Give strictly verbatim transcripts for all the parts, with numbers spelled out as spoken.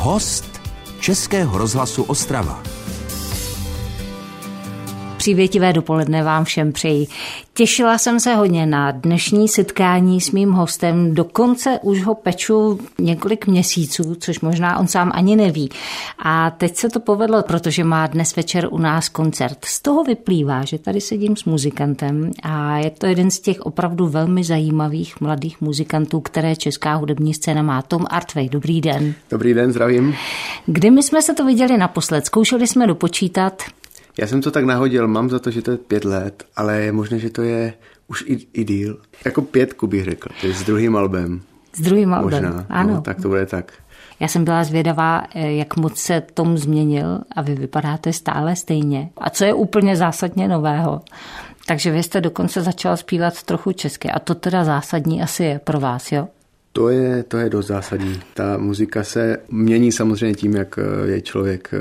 Host Českého rozhlasu Ostrava. Přívětivé dopoledne vám všem přeji. Těšila jsem se hodně na dnešní setkání s mým hostem. Dokonce už ho peču několik měsíců, což možná on sám ani neví. A teď se to povedlo, protože má dnes večer u nás koncert. Z toho vyplývá, že tady sedím s muzikantem a je to jeden z těch opravdu velmi zajímavých mladých muzikantů, které česká hudební scéna má. Tom Artvej, dobrý den. Dobrý den, zdravím. Kdy my jsme se to viděli naposled? Zkoušeli jsme dopočítat. Já jsem to tak nahodil, mám za to, že to je pět let, ale je možné, že to je už i, i díl. Jako pětku bych řekl, to je s druhým albem. S druhým albem, možná. Ano. No, tak to bude tak. Já jsem byla zvědavá, jak moc se Tom změnil a vy vypadáte stále stejně. A co je úplně zásadně nového. Takže vy jste dokonce začala zpívat trochu česky a to teda zásadní asi je pro vás, jo? To je, to je dost zásadní. Ta muzika se mění samozřejmě tím, jak je člověk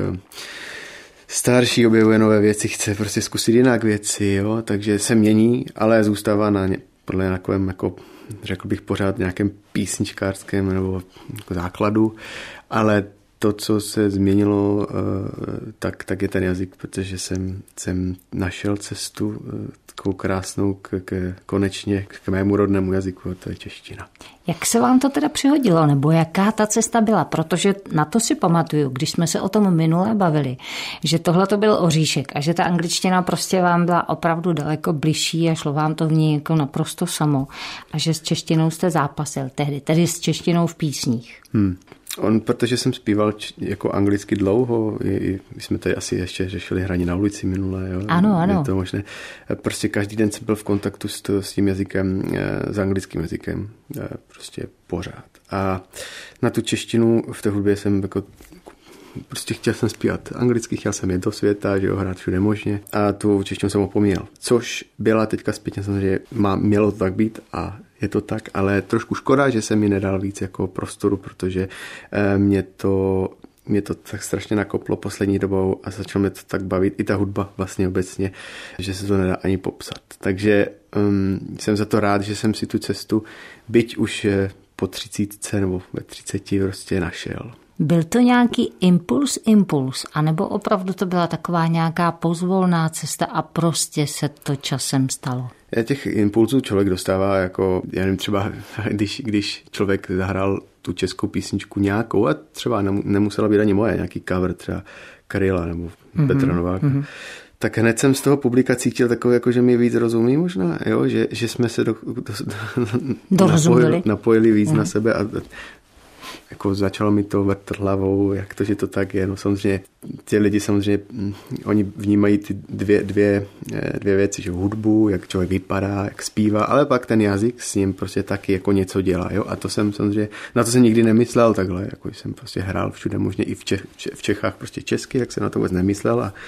starší, objevuje nové věci, chce prostě zkusit jinak věci, jo? Takže se mění, ale zůstává na ně, podle takovém, jako, řekl bych, pořád nějakém písničkářském nebo jako základu, ale to, co se změnilo, tak, tak je ten jazyk, protože jsem, jsem našel cestu takovou krásnou k, k, konečně k mému rodnému jazyku, to je čeština. Jak se vám to teda přihodilo, nebo jaká ta cesta byla? Protože na to si pamatuju, když jsme se o tom minule bavili, že tohle to byl oříšek a že ta angličtina prostě vám byla opravdu daleko bližší a šlo vám to v ní jako naprosto samo a že s češtinou jste zápasil tehdy, tedy s češtinou v písních. Hmm. On, protože jsem zpíval č, jako anglicky dlouho, i, my jsme tady asi ještě řešili hraní na ulici minule, jo? Ano, ano. Je to možné. Prostě každý den jsem byl v kontaktu s, to, s tím jazykem, s anglickým jazykem, prostě pořád. A na tu češtinu v té hudbě jsem jako prostě chtěl jsem zpívat anglicky, chtěl jsem jet do světa, že jo, hrát všude možně a tu češtinu jsem opomíjel. Což byla teďka zpětně samozřejmě, má, mělo to tak být a je to tak, ale trošku škoda, že jsem mi nedal víc jako prostoru, protože eh, mě to mě to tak strašně nakoplo poslední dobou a začalo mě to tak bavit, i ta hudba vlastně obecně, že se to nedá ani popsat. Takže um, jsem za to rád, že jsem si tu cestu, byť už po třicítce nebo ve třiceti prostě našel. Byl to nějaký impuls, impuls, anebo opravdu to byla taková nějaká pozvolná cesta a prostě se to časem stalo? Těch impulsů člověk dostává jako, já nevím, třeba když, když člověk zahrál tu českou písničku nějakou a třeba nemusela být ani moje, nějaký cover třeba Karila nebo mm-hmm, Petra Nováka, mm-hmm. tak hned jsem z toho publika cítil takové, jako, že mi víc rozumí možná, jo? Že, že jsme se do, do, do, napojili, napojili víc mm. na sebe a jako začalo mi to vrtat hlavou, jak to, že to tak je. No samozřejmě, ty lidi samozřejmě, oni vnímají ty dvě, dvě, dvě věci, že hudbu, jak člověk vypadá, jak zpívá, ale pak ten jazyk s ním prostě taky jako něco dělá, jo. A to jsem samozřejmě, na to jsem nikdy nemyslel takhle, jako jsem prostě hrál všude možně i v, Čech, v Čechách prostě česky, jak jsem na to vůbec nemyslel a,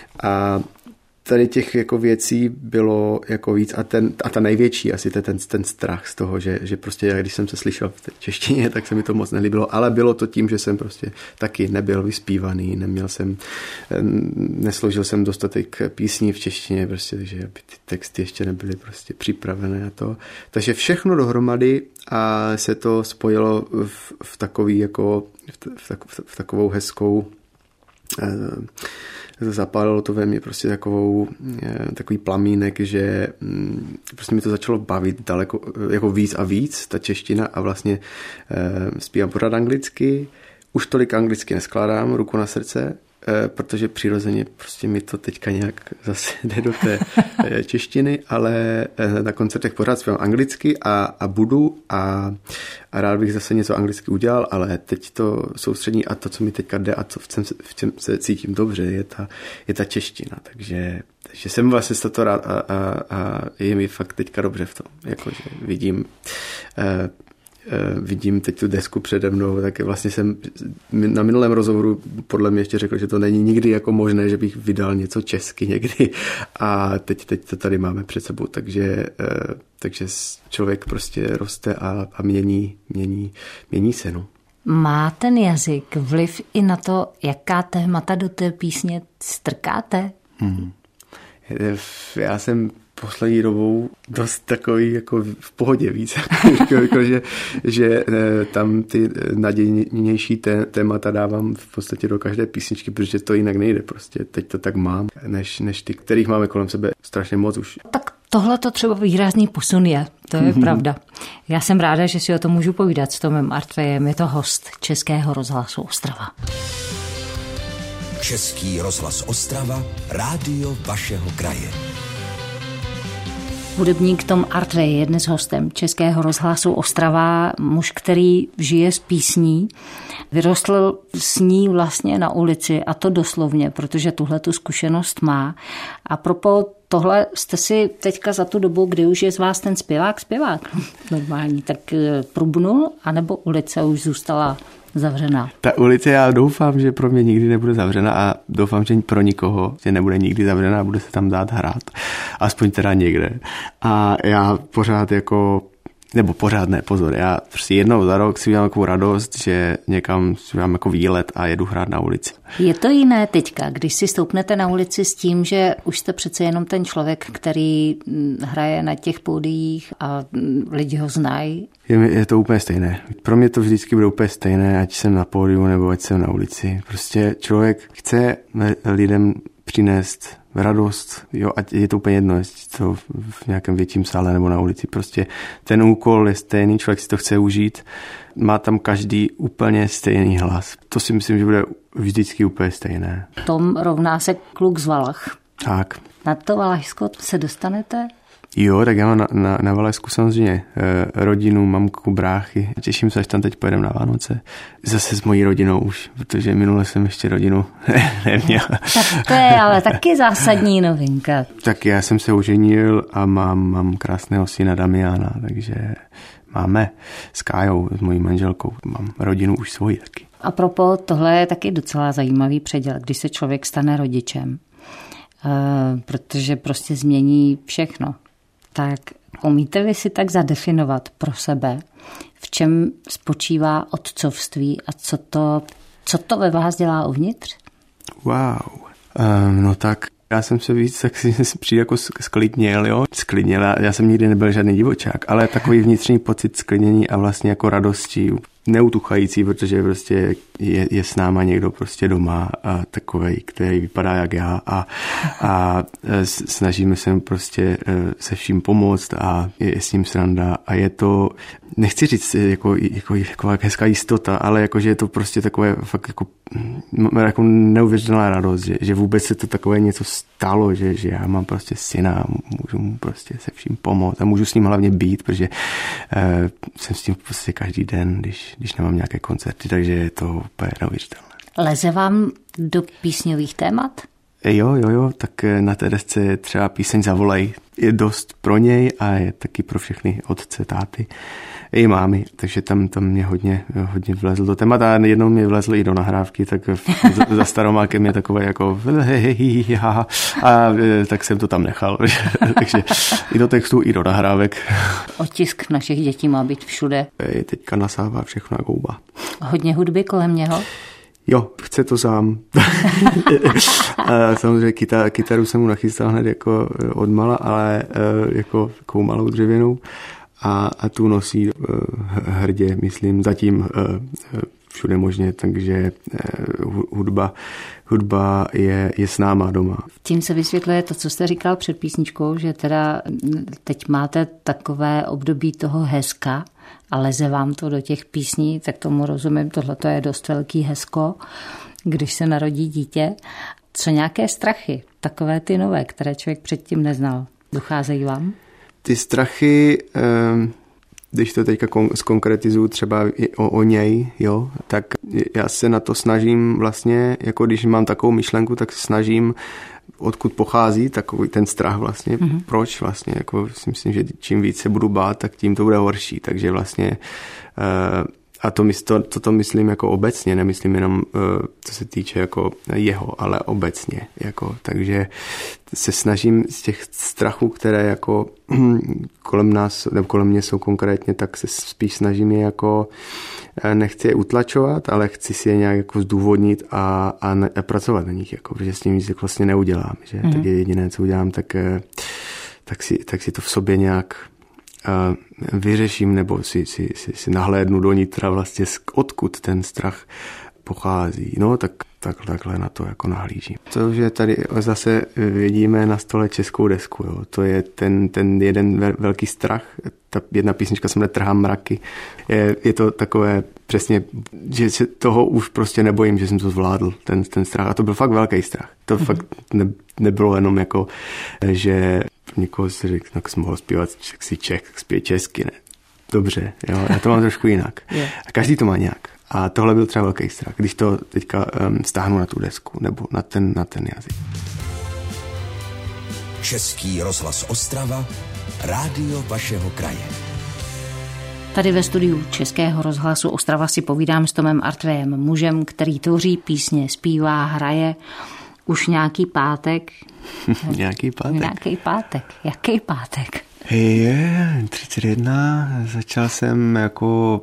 a tady těch jako věcí bylo jako víc a, ten, a ta největší asi ten, ten strach z toho, že, že prostě když jsem se slyšel v té češtině, tak se mi to moc nelíbilo, ale bylo to tím, že jsem prostě taky nebyl vyspívaný, neměl jsem, nesložil jsem dostatek písní v češtině, prostě, takže aby ty texty ještě nebyly prostě připravené a to. Takže všechno dohromady a se to spojilo v, v takový jako, v, tak, v takovou hezkou zapálilo to ve mně prostě takovou, takový plamínek, že prostě mi to začalo bavit daleko, jako víc a víc, ta čeština a vlastně e, zpívám pořád anglicky, už tolik anglicky neskládám, ruku na srdce, e, protože přirozeně prostě mi to teďka nějak zase jde do té češtiny, ale e, na koncertech pořád zpívám anglicky a, a budu a, a rád bych zase něco anglicky udělal, ale teď to soustřední a to, co mi teďka jde a co v čem se, v čem se cítím dobře, je ta, je ta čeština, takže, takže jsem vlastně za to rád a, a, a je mi fakt teďka dobře v tom, jakože vidím e, vidím teď tu desku přede mnou, tak vlastně jsem na minulém rozhovoru podle mě ještě řekl, že to není nikdy jako možné, že bych vydal něco česky někdy a teď, teď to tady máme před sebou, takže, takže člověk prostě roste a, a mění, mění, mění se. No. Má ten jazyk vliv i na to, jaká témata do té písně strkáte? Hmm. Já jsem poslední dobou dost takový jako v pohodě víc, jako, že, že tam ty nadějnější té, témata dávám v podstatě do každé písničky, protože to jinak nejde, prostě teď to tak mám, než, než ty, kterých máme kolem sebe strašně moc už. Tak tohle to třeba výrazný posun je, to je pravda. Já jsem ráda, že si o tom můžu povídat s Tomem Artvejem, je to host Českého rozhlasu Ostrava. Český rozhlas Ostrava, rádio vašeho kraje. Hudebník Tom Artvej je dnes hostem Českého rozhlasu Ostrava, muž, který žije z písní. Vyrostl s ní vlastně na ulici, a to doslovně, protože tuhle tu zkušenost má. A propos tohle jste si teďka za tu dobu, kdy už je z vás ten zpěvák, zpěvák normální, tak prubnul, anebo ulice už zůstala zavřená? Ta ulice, já doufám, že pro mě nikdy nebude zavřena a doufám, že pro nikoho, že nebude nikdy zavřena a bude se tam dát hrát. Aspoň teda někde. A já pořád jako, nebo pořád ne, pozor, já prostě jednou za rok si udělám takovou radost, že někam si udělám jako výlet a jedu hrát na ulici. Je to jiné teďka, když si stoupnete na ulici s tím, že už jste přece jenom ten člověk, který hraje na těch pódiích a lidi ho znají? Je, je to úplně stejné. Pro mě to vždycky bude úplně stejné, ať jsem na pódiu nebo ať jsem na ulici. Prostě člověk chce lidem přinést radost, jo, ať je to úplně jedno, jestli to v nějakém větším sále nebo na ulici. Prostě ten úkol je stejný, člověk si to chce užít, má tam každý úplně stejný hlas. To si myslím, že bude vždycky úplně stejné. Tom rovná se kluk z Valach. Tak. Na to Valašsko se dostanete? Jo, tak já mám na, na, na Valašsku samozřejmě eh, rodinu, mamku, bráchy. Těším se, až tam teď pojedeme na Vánoce. Zase s mojí rodinou už, protože minule jsem ještě rodinu neměl. Tak to je ale taky zásadní novinka. Tak já jsem se oženil a mám, mám krásného syna Damiana, takže máme s Kájou, s mojí manželkou. Mám rodinu už svoji taky. A propos, tohle je taky docela zajímavý předěl, když se člověk stane rodičem. Uh, protože prostě změní všechno. Tak umíte vy si tak zadefinovat pro sebe, v čem spočívá otcovství a co to, co to ve vás dělá uvnitř? Wow. Um, no tak já jsem se víc, tak si přijde jako sklidněl, jo. Sklidněl, já jsem nikdy nebyl žádný divočák, ale takový vnitřní pocit sklidnění a vlastně jako radosti, neutuchající, protože prostě je, je s náma někdo prostě doma a takovej, který vypadá jak já a, a snažíme se prostě se vším pomoct a je s ním sranda a je to, nechci říct jako, jako, jako hezká jistota, ale jako, že je to prostě takové fakt jako, jako neuvěřitelná radost, že, že vůbec se to takové něco stalo, že, že já mám prostě syna a můžu mu prostě se vším pomoct a můžu s ním hlavně být, protože uh, jsem s tím prostě každý den, když když nemám nějaké koncerty, takže je to úplně neuvěřitelné. Leze vám do písňových témat? Jo, jo, jo, tak na té desce je třeba píseň Zavolej. Je dost pro něj a je taky pro všechny otce, táty i mámy, takže tam, tam mě hodně, hodně vlezl do témata a jednou mě vlezl i do nahrávky, tak za, za staromákem je takové jako a tak jsem to tam nechal, takže i do textu, i do nahrávek. Otisk našich dětí má být všude. Je teďka nasává všechno jako houba. Hodně hudby kolem něho? Jo, chce to sám. Samozřejmě kytar, kytaru jsem mu nachystal hned jako odmala, ale jako takovou malou dřevěnou a, a tu nosí hrdě, myslím, zatím všude možně, takže hudba, hudba je, je s náma doma. Tím se vysvětluje to, co jste říkal před písničkou, že teda teď máte takové období toho hezka a leze vám to do těch písní, tak tomu rozumím, tohle je dost velký hezko, když se narodí dítě. Co nějaké strachy, takové ty nové, které člověk předtím neznal, docházejí vám? Ty strachy, když to teďka zkonkretizuju třeba o, o něj, jo, tak já se na to snažím vlastně, jako když mám takovou myšlenku, tak se snažím, odkud pochází takový ten strach vlastně, mm-hmm. proč vlastně, jako si myslím, že čím víc se budu bát, tak tím to bude horší, takže vlastně a to, to, to, to myslím jako obecně, nemyslím jenom co se týče jako jeho, ale obecně, jako, takže se snažím z těch strachů, které jako kolem nás, nebo kolem mě jsou konkrétně, tak se spíš snažím je jako, nechci je utlačovat, ale chci si je nějak jako zdůvodnit a, a, ne, a pracovat na nich, jako, protože s tím víc vlastně neudělám, že mm-hmm. tak je jediné, co udělám, tak tak si, tak si to v sobě nějak uh, vyřeším nebo si, si, si, si nahlédnu do nitra vlastně, odkud ten strach pochází. No, tak takhle, takhle na to jako nahlížím. To, že tady zase vidíme na stole českou desku, jo. To je ten, ten jeden velký strach. Ta jedna písnička se jmenuje Trhám mraky. Je, je to takové přesně, že se toho už prostě nebojím, že jsem to zvládl, ten, ten strach. A to byl fakt velký strach. To mm-hmm. fakt ne, nebylo jenom jako, že někoho si řekl, tak jsem mohl zpívat, tak si Čech, tak zpět česky, ne. Dobře, jo, já to mám trošku jinak. Yeah. A každý to má nějak. A tohle byl třeba velký strach, když to teďka um, stáhnu na tu desku nebo na ten, na ten jazyk. Český rozhlas Ostrava, rádio vašeho kraje. Tady ve studiu Českého rozhlasu Ostrava si povídám s Tomem Artvejem, mužem, který tvoří písně, zpívá, hraje už nějaký pátek. nějaký pátek. Nějaký pátek. Jaký pátek? Je, třicet jedna, začal jsem jako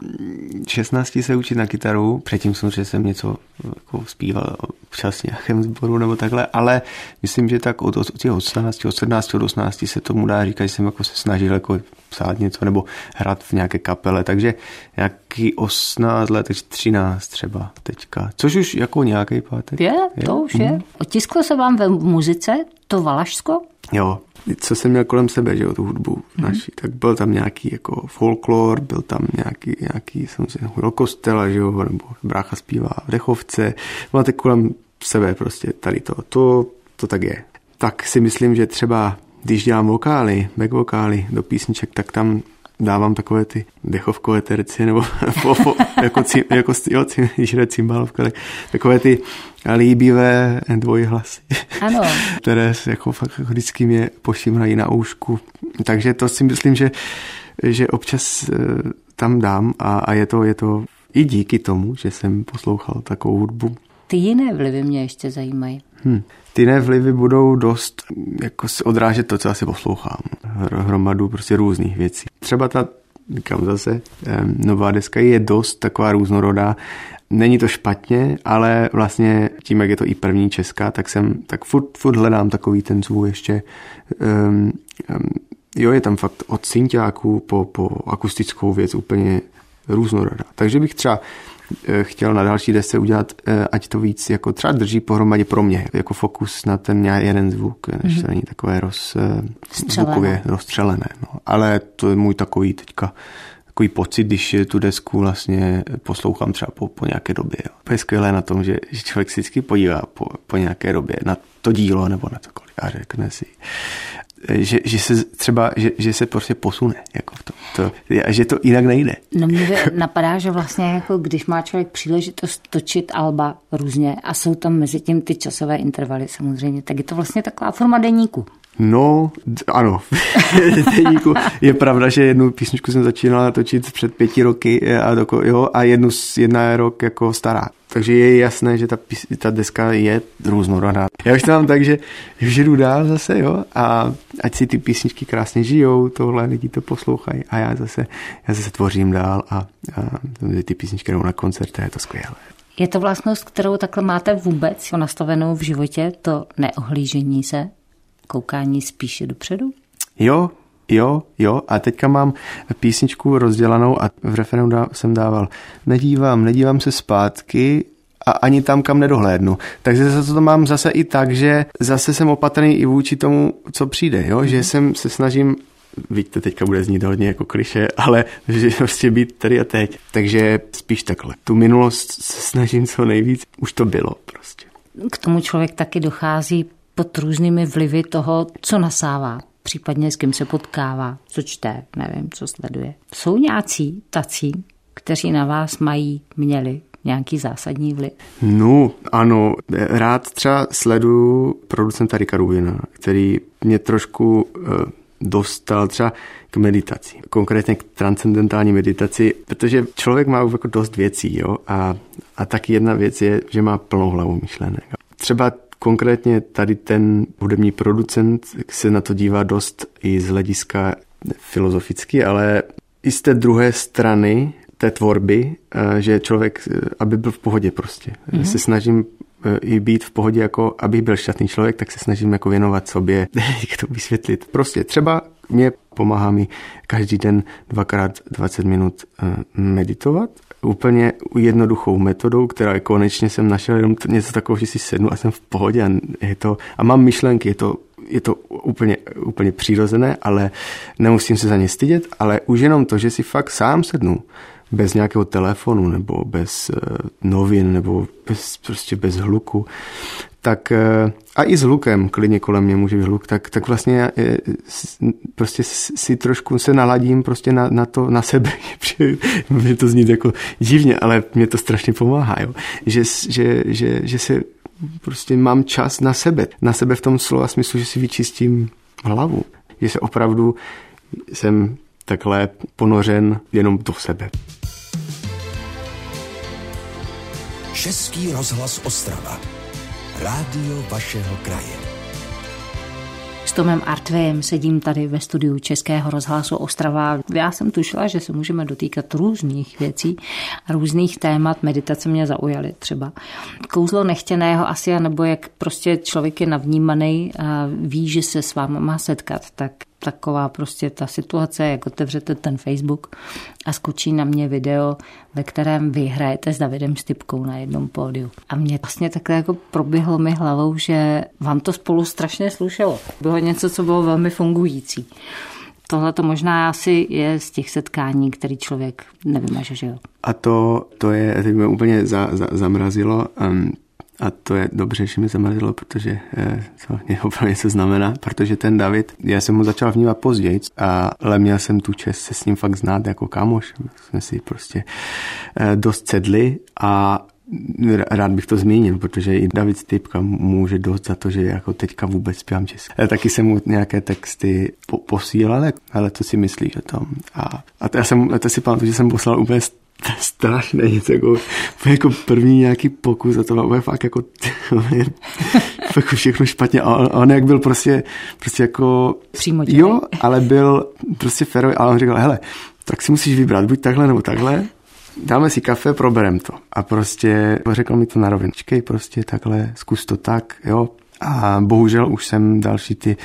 šestnácti se učit na kytaru, předtím samozřejmě jsem něco jako zpíval občas nějakém sboru nebo takhle, ale myslím, že tak od, od těch osmnácti, od sedmnácti, od osmnácti se tomu dá říkat, že jsem jako se snažil jako psát něco nebo hrát v nějaké kapele, takže nějaký osmnáct let, takže třináct třeba teďka, což už jako nějaký pátek. Je, to je? Už je. Mm. Otisklo se vám ve muzice to Valašsko? Jo, co jsem měl kolem sebe, že jo, tu hudbu mm. naši, tak byl tam nějaký jako folklor, byl tam nějaký, nějaký samozřejmě do kostela, že jo, nebo brácha zpívá v Dechovce, máte kolem sebe prostě tady to, to, to tak je. Tak si myslím, že třeba, když dělám vokály, back vokály do písniček, tak tam dávám takové ty dechovkové tercie, nebo po, po, jako, jako jo, cymbálovka, tak, takové ty líbivé dvojhlasy, ano. které jako fakt vždycky mě pošimrají na úšku. Takže to si myslím, že, že občas tam dám a, a je, to, je to i díky tomu, že jsem poslouchal takovou hudbu. Ty jiné vlivy mě ještě zajímají. Hmm. Ty jiné vlivy budou dost jako odrážet to, co asi poslouchám. Hromadu prostě různých věcí. Třeba ta, říkám zase, nová deska je dost taková různorodá. Není to špatně, ale vlastně tím, jak je to i první česká, tak jsem, tak furt, furt hledám takový ten zvuk ještě. Um, um, jo, je tam fakt od synťáků po, po akustickou věc úplně různorodá. Takže bych třeba chtěl na další desce udělat, ať to víc jako třeba drží pohromadě pro mě, jako fokus na ten jeden zvuk, než to není takové roz, zvukově rozstřelené. No. Ale to je můj takový teďka takový pocit, když tu desku vlastně poslouchám třeba po, po nějaké době. Jo. To je skvělé na tom, že, že člověk si vždycky podívá po, po nějaké době na to dílo nebo na cokoliv a řekne si, Že, že se třeba, že, že se prostě posune, jako to, to, že to jinak nejde. No mě napadá, že vlastně jako když má člověk příležitost točit alba různě a jsou tam mezi tím ty časové intervaly samozřejmě, tak je to vlastně taková forma deníku. No, ano. Deníku. Je pravda, že jednu písničku jsem začínala točit před pěti roky a, doko, jo, a jednu jedna je rok jako stará. Takže je jasné, že ta, ta deska je různorodá. Já už to mám tak, že, že jdu dál zase, jo, a ať si ty písničky krásně žijou, tohle lidi to poslouchají a já zase, já zase tvořím dál a, a ty písničky jdou na koncert, je to skvělé. Je to vlastnost, kterou takhle máte vůbec nastavenou v životě, to neohlížení se, koukání spíše dopředu? Jo, jo, jo. A teďka mám písničku rozdělanou a v refrénu dá, jsem dával nedívám, nedívám se zpátky a ani tam, kam nedohlédnu. Takže zase to mám zase i tak, že zase jsem opatrný i vůči tomu, co přijde, jo? Mm-hmm. Že jsem se snažím, víte, teďka bude znít hodně jako klišé, ale že prostě být tady a teď. Takže spíš takhle. Tu minulost se snažím co nejvíc, už to bylo prostě. K tomu člověk taky dochází pod různými vlivy toho, co nasává, případně s kým se potkává, co čte, nevím, co sleduje. Jsou nějací tací, kteří na vás mají, měli nějaký zásadní vliv? No, ano. Rád třeba sleduju producenta Ricka Rubina, který mě trošku uh, dostal třeba k meditaci, konkrétně k transcendentální meditaci, protože člověk má jako dost věcí, jo, a, a taky jedna věc je, že má plnou hlavu myšlenek. Třeba konkrétně tady ten hudební producent se na to dívá dost i z hlediska filozoficky, ale i z té druhé strany té tvorby, že člověk, aby byl v pohodě prostě. Mm-hmm. Se snažím i být v pohodě, jako abych byl šťastný člověk, tak se snažím jako věnovat sobě, jak to vysvětlit. Prostě třeba mě pomáhá mi každý den dvakrát dvacet minut meditovat. Úplně jednoduchou metodou, která konečně jsem našel jenom něco takového, že si sednu a jsem v pohodě a, je to, a mám myšlenky, je to, je to úplně, úplně přirozené, ale nemusím se za ně stydět, ale už jenom to, že si fakt sám sednu, bez nějakého telefonu nebo bez uh, novin nebo bez, prostě bez hluku, tak uh, a i s hlukem, klidně kolem mě může být hluk, tak, tak vlastně já, je, prostě si trošku se naladím prostě na, na to, na sebe. Mě to zní jako divně, ale mě to strašně pomáhá, jo. Že, že, že, že se prostě mám čas na sebe. Na sebe v tom slova smyslu, že si vyčistím hlavu. Že se opravdu jsem takhle ponořen jenom do sebe. Český rozhlas Ostrava. Rádio vašeho kraje. S Tomem Artvejem sedím tady ve studiu Českého rozhlasu Ostrava. Já jsem tušila, že se můžeme dotýkat různých věcí a různých témat. Meditace mě zaujaly třeba. Kouzlo nechtěného asi, nebo jak prostě člověk je navnímaný a ví, že se s váma má setkat, tak taková prostě ta situace, jak otevřete ten Facebook a skočí na mě video, ve kterém vy hrajete s Davidem Stypkou na jednom pódiu. A mě vlastně takhle jako proběhlo mi hlavou, že vám to spolu strašně slušelo. Bylo něco, co bylo velmi fungující. Tohle to možná asi je z těch setkání, který člověk nevymaže, že jo? A to, to je, teď mě úplně za, za, zamrazilo. Um, A to je dobře, že mi zamrazilo, protože to opravdu něco znamená, protože ten David, já jsem ho začal vnímat později, ale měl jsem tu čest se s ním fakt znát jako kámoš. Jsme si prostě dost sedli a rád bych to zmínil, protože i David Stypka může dost za to, že jako teďka vůbec zpívám česky. Taky jsem mu nějaké texty po- posílal, ale co si myslíš o tom? A, a to já jsem, to si pamatuju, že jsem poslal úplně strašné něco, jako, jako první nějaký pokus a to bylo fakt jako, jako všechno špatně a on, on jak byl prostě, prostě jako přímočený. Jo, ale byl prostě férový, ale on říkal, hele, tak si musíš vybrat, buď takhle nebo takhle, dáme si kafe, proberem to. A prostě řekl mi to na rovinu, čekej, prostě takhle, zkus to tak, jo. A bohužel už jsem další ty,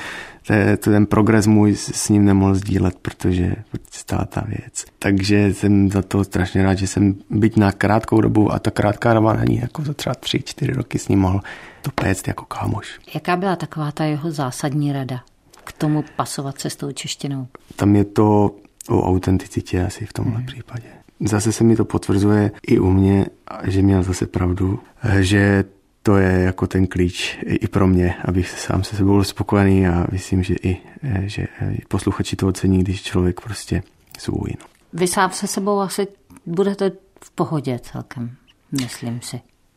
ten progres můj s ním nemohl sdílet, protože stala ta věc. Takže jsem za to strašně rád, že jsem byť na krátkou dobu, a ta krátká doba není jako za třeba tři, čtyři roky s ním mohl to péct jako kámoš. Jaká byla taková ta jeho zásadní rada k tomu pasovat se s tou češtinou? Tam je to o autenticitě asi v tomhle hmm. případě. Zase se mi to potvrzuje i u mě, že měl zase pravdu, že to je jako ten klíč i pro mě, abych sám se sebou byl spokojený a myslím, že i že posluchači to ocení, když člověk prostě svůj. No. Vy sám se sebou asi budete v pohodě celkem, myslím si.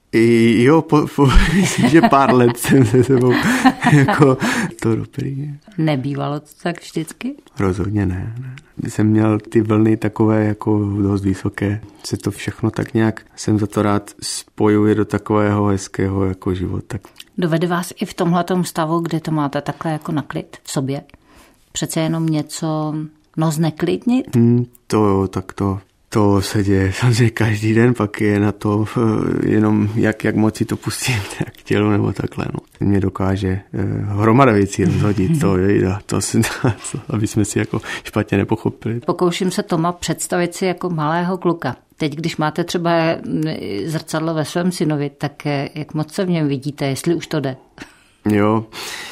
I, jo, po, po, myslím, že pár let jsem se sebou jako to dobrý. Nebývalo to tak vždycky? Rozhodně ne, ne. Jsem měl ty vlny takové jako dost vysoké. Se to všechno tak nějak, jsem za to rád spojuje do takového hezkého jako života. Dovede vás i v tomhletom stavu, kde to máte takhle jako na klid v sobě? Přece jenom něco, no zneklidnit? Hmm, to jo, tak to... To se děje samozřejmě každý den, pak je na to jenom jak, jak moc si to pustím k tělu nebo takhle. No. Mě dokáže eh, hromada věcí rozhodit, to je, to si, to, aby jsme si jako špatně nepochopili. Pokouším se Toma představit si jako malého kluka. Teď, když máte třeba zrcadlo ve svém synovi, tak jak moc se v něm vidíte, jestli už to jde? Jo,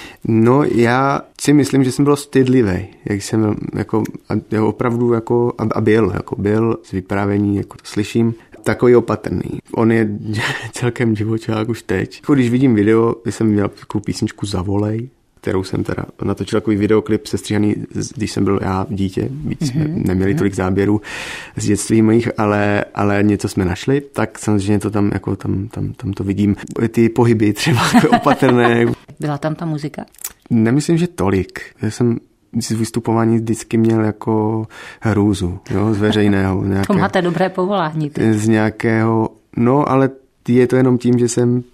no já si myslím, že jsem byl stydlivý, jak jsem jako, jako opravdu jako, a byl, jako byl z vyprávění, jako to slyším, takový opatrný. On je celkem divočák už teď. Jako když vidím video, když jsem měl takovou písničku Zavolej, kterou jsem teda natočil takový videoklip sestříhaný, když jsem byl já dítě, víc jsme mm-hmm. neměli tolik záběrů z dětství mojich, ale, ale něco jsme našli, tak samozřejmě to tam, jako tam, tam, tam to vidím. Ty pohyby třeba opatrné. Byla tam ta muzika? Nemyslím, že tolik. Já jsem z vystupování vždycky měl jako hrůzu, jo, z veřejného. Nějaké, to máte dobré povolání. Ty. Z nějakého, no ale je to jenom tím, že jsem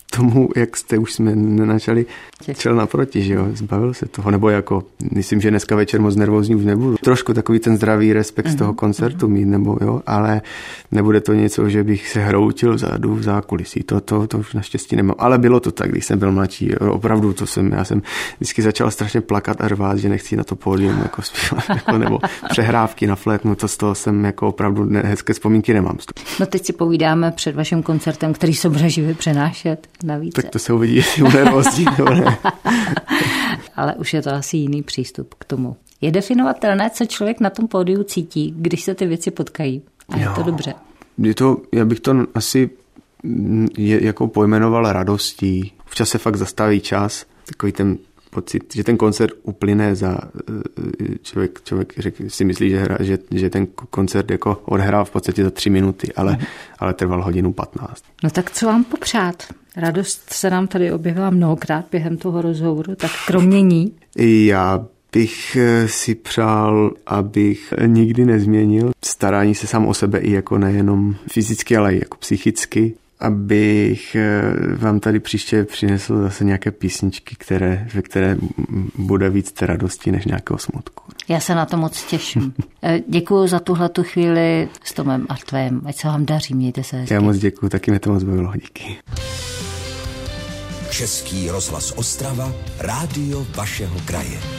tomu, jak jste už jsme nenačali, čel naproti, že jo, zbavil se toho, nebo jako, myslím, že dneska večer moc nervózní už nebudu. Trošku takový ten zdravý respekt mm-hmm. z toho koncertu mít, nebo jo, ale nebude to něco, že bych se hroutil vzadu v zákulisí, to, to, to už naštěstí nemám, ale bylo to tak, když jsem byl mladší, opravdu to jsem, já jsem vždycky začal strašně plakat a rvát, že nechci na to pódium jako zpívat, jako, nebo přehrávky na flétnu, to z toho jsem jako opravdu hezké vzpomínky nemám. No teď si povídáme před vaším koncertem, který se bude živě přenášet navíc. Tak to se uvidí, jestli bude rozdíl, nebo ne. Ale už je to asi jiný přístup k tomu. Je definovatelné, co člověk na tom pódiu cítí, když se ty věci potkají. A je jo. to dobře. Je to, já bych to asi je, jako pojmenoval radostí. Včas se fakt zastaví čas, takový ten pocit, že ten koncert uplyne za člověk, člověk řek, si myslí, že, hra, že, že ten koncert jako odhrál v podstatě za tři minuty, ale, mm. ale trval hodinu patnáct. No tak co vám popřát? Radost se nám tady objevila mnohokrát během toho rozhovoru, tak kromě ní? Já bych si přál, abych nikdy nezměnil starání se sám o sebe i jako nejenom fyzicky, ale i jako psychicky. Abych vám tady příště přinesl zase nějaké písničky, které, ve které bude víc té radosti než nějakého smutku. Já se na to moc těším. Děkuji za tuhletu chvíli s Tomem a tvém. Ať se vám daří, mějte se hezky. Já moc děkuji, taky mě to moc bavilo. Díky. Český rozhlas Ostrava, rádio vašeho kraje.